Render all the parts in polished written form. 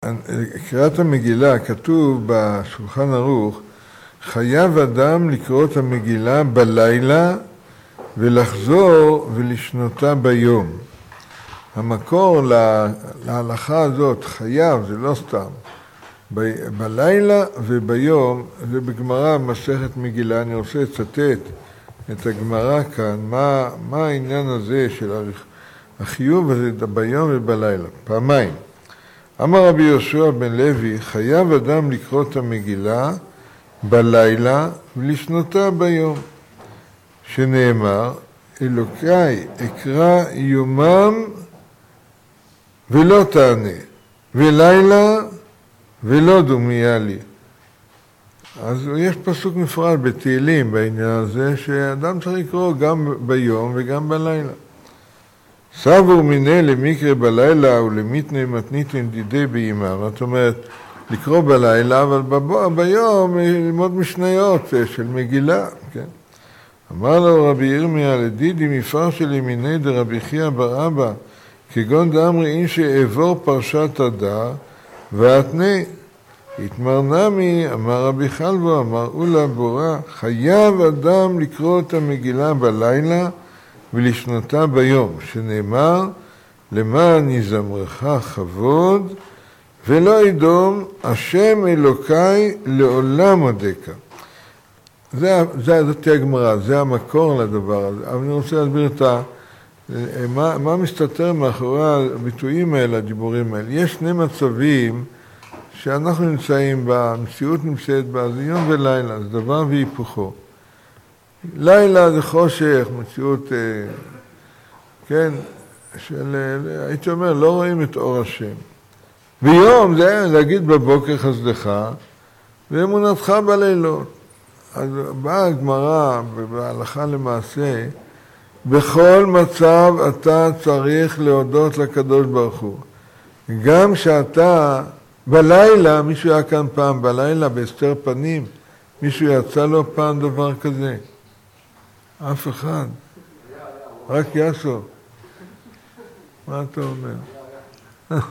קריאת המגילה, כתוב בשולחן ערוך, חייב אדם לקרוא את המגילה בלילה ולחזור ולשנותה ביום. המקור להלכה הזאת, חייב, זה לא סתם. בלילה וביום, זה בגמרא מסכת מגילה, אני רוצה לצטט את הגמרא כאן, מה העניין הזה של החיוב הזה ביום ובלילה, פעמיים. אמר רבי יהושע בן לוי, חייב אדם לקרוא את המגילה בלילה ולשנותה ביום, שנאמר, אלוקיי אקרא יומם ולא תענה, ולילה ולא דומיה לי. אז יש פסוק מפורט בתהילים בעניין הזה, שאדם צריך לקרוא גם ביום וגם בלילה. סבור מיני למקרה בלילה ולמיתני מתניתין דידי בימה. זאת אומרת, לקרוא בלילה, אבל ביום ללמוד משניות של מגילה. כן? אמר לו רבי ירמיה, לדידי מפרש לימיני דרבי חייא בר אבא, כגון דאמרי אין שאעבור פרשת הדר, ואתנה. התמר נמי, אמר רבי חלבו, אמר אולה בורה, חייב אדם לקרוא את המגילה בלילה ולשנותה ביום, שנאמר, למען יזמרך כבוד, ולא ידום, השם אלוקי לעולם עודקה. זאת הגמרא, זה המקור לדבר הזה. אבל אני רוצה להסביר מה מסתתר מאחורי הביטויים האלה, הדיבורים האלה. יש שני מצבים שאנחנו נמצאים בה, המציאות נמצאת בה, זה יום ולילה, זה דבר והיפוכו. לילה זה חושך, מציאות, כן, הייתי אומר, לא רואים את אור השם. ביום זה להגיד בבוקר חסדך, ואמונתך בלילות. אז באה הגמרא, בהלכה למעשה, בכל מצב אתה צריך להודות לקדוש ברוך הוא. גם שאתה בלילה, מישהו היה כאן פעם בלילה בהסתר פנים, מישהו יצא לו פעם דבר כזה? אף אחד. רק יסו. מה אתה אומר?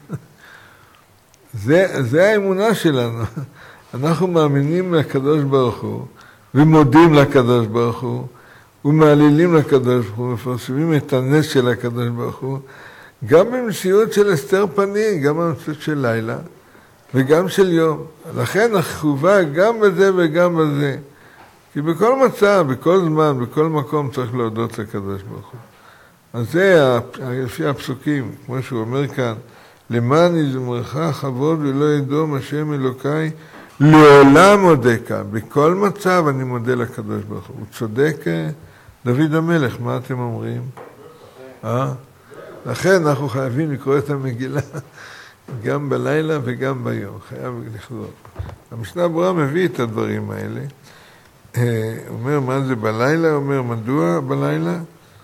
זה האמונה שלנו. אנחנו מאמינים לקדוש ברוך הוא, ומודים לקדוש ברוך הוא, ומעלילים לקדוש ברוך הוא, מפרסמים את הנס של הקדוש ברוך הוא, גם במציאות של הסתר פנים, גם במציאות של לילה, וגם של יום. לכן החובה גם בזה וגם בזה. כי בכל מצב, בכל זמן, בכל מקום צריך להודות לקדוש ברוך הוא. אז זה לפי הפסוקים, כמו שהוא אומר כאן, למען יזמרך כבוד ולא ידום השם אלוקי לעולם עודקה. בכל מצב אני מודה לקדוש ברוך הוא. הוא צודק דוד המלך, מה אתם אומרים? לכן אנחנו חייבים לקרוא את המגילה גם בלילה וגם ביום. חייב לכלול. המשנה ברורה מביא את הדברים האלה. אומר מה זה בלילה, אומר מדוע בלילה?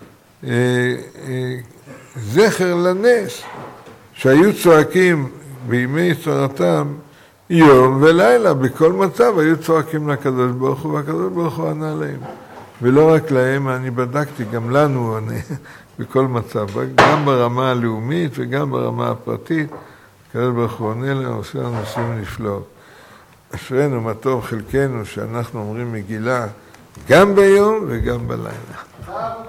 זכר לנס שהיו צועקים בימי צרתם יום ולילה, בכל מצב היו צועקים לקדוש ברוך הוא, והקדוש ברוך הוא ענה להם. ולא רק להם, אני בדקתי, גם לנו הוא ענה בכל מצב, גם ברמה הלאומית וגם ברמה הפרטית, הקדוש ברוך הוא עונה להם, עושה לנו ניסים נפלאות. אשרנו מה טוב חלקנו שאנחנו אומרים מגילה גם ביום וגם בלילה.